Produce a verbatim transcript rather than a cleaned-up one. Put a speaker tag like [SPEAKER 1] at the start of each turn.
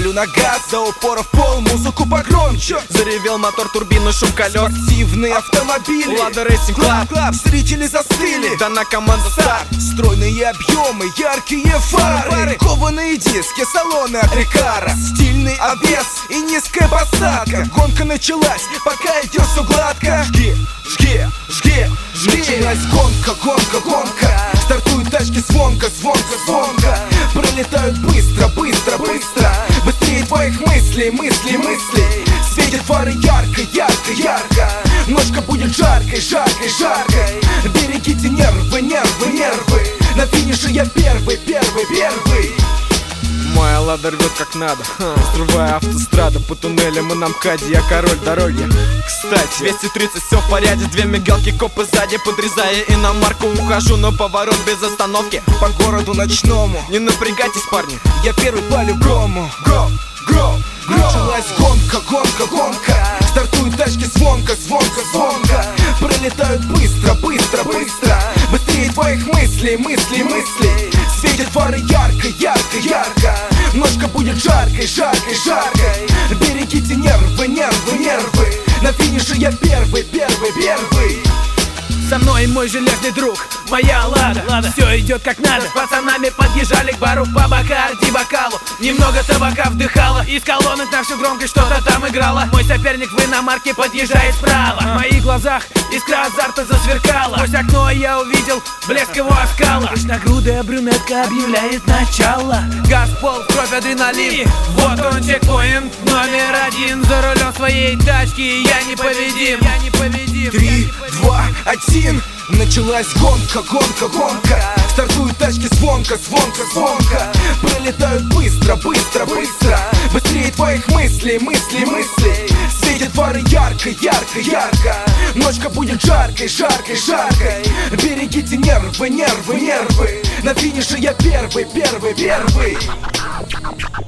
[SPEAKER 1] Давлю на газ, до упора в пол, музыку погромче.
[SPEAKER 2] Заревел мотор, турбина, шум колес.
[SPEAKER 1] Спортивный автомобиль,
[SPEAKER 2] Лада Рейсинг Клаб.
[SPEAKER 1] Зрители застыли,
[SPEAKER 2] дана команда старт.
[SPEAKER 1] Стройные объемы, яркие фары, кованые диски, салоны от Рикара. Стильный обвес и низкая посадка. Гонка началась, пока идет все гладко. Жги, жги, жги, жги. Началась гонка, гонка, гонка. Стартуют тачки звонко, звонко, звонко. Пролетают быстро, быстро, быстро. Быстрее твоих мыслей, мыслей, мыслей. Светят фары ярко, ярко, ярко. Ночка будет жаркой, жаркой, жаркой. Берегите нервы, нервы, нервы. На финише я первый, первый, первый.
[SPEAKER 2] Моя лада рвет как надо, взрывая автостраду по туннелям и на МКАДе. Я король дороги. Кстати, двести тридцать, все в порядке. Две мигалки, копы сзади. Подрезая иномарку, ухожу на поворот без остановки.
[SPEAKER 1] По городу ночному.
[SPEAKER 2] Не напрягайтесь, парни,
[SPEAKER 1] я первый по-любому. Гро, гро, гро. Началась гонка, гонка, гонка. Стартуют тачки звонко, звонко, звонко. Пролетают быстро, быстро, быстро. Быстрее твоих мыслей, мыслей, мыслей. Светят фары ярко, ярко, ярко. Ночка будет жаркой, жаркой, жаркой. Берегите нервы, нервы, нервы. На финише я первый, первый, первый.
[SPEAKER 3] Со мной мой железный друг, моя лада, лада. Все идет как надо. С пацанами подъезжали к бару по Бакарди бокалу. Немного табака вдыхало, из колонок на всю громкость что-то там играло. Мой соперник в иномарке подъезжает справа. В моих глазах искра азарта засверкала. Сквозь окно я увидел блеск его оскала. Пышногрудая брюнетка объявляет начало. Газ, пол, кровь, адреналин. И вот он, чекпоинт номер один. За рулем своей тачки я непобедим, я непобедим.
[SPEAKER 1] Три, два, один. Началась гонка, гонка, гонка. Стартуют тачки звонко, звонко, звонко. Пролетают быстро, быстро, быстро. Быстрее твоих мыслей, мыслей, мыслей. Светят фары ярко, ярко, ярко. Ночка будет жаркой, жаркой, жаркой. Берегите нервы, нервы, нервы. На финише я первый, первый, первый.